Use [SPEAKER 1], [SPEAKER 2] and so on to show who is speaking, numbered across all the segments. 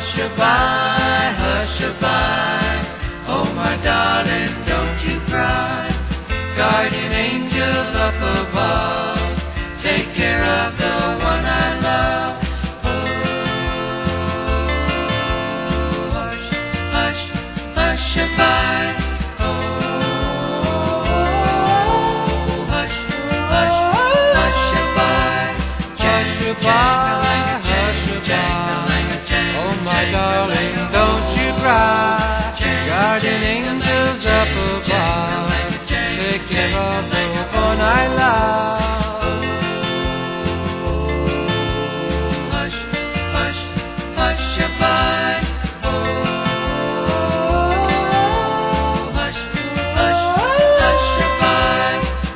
[SPEAKER 1] hush-a-bye. Oh, my darling, don't you cry. Guardian angels up above, take care of the one I love. Oh, hush, hush, hush-a-bye. Oh, hush, hush, hush-a-bye.
[SPEAKER 2] Hush-a-bye. Oh, my darling, don't you cry. Guardian angels up above, take care of the one I love.
[SPEAKER 1] Hush, hush, hush-a-bye. Oh, hush, hush, hush-a-bye.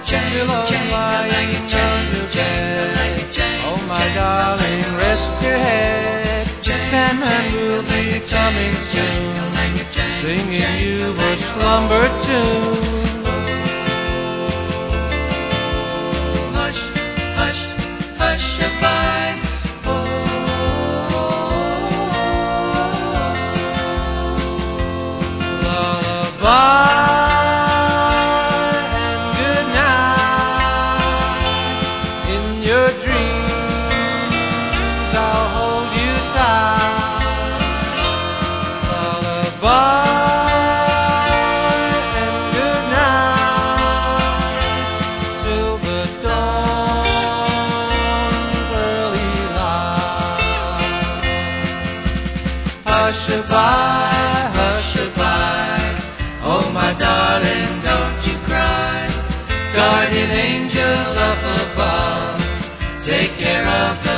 [SPEAKER 2] Oh, my darling, rest your head. Sandman will be coming soon, singing you a slumber tune.
[SPEAKER 1] Hush, hush, hush-a-bye. Oh,
[SPEAKER 2] lullaby and good night. In your dreams I'll hold you tight. Lullaby and good night till the dawn's early light. Hush-a-bye, hush-a-bye.
[SPEAKER 1] oh, my darling, don't you cry. Guardian angels up above, take care of the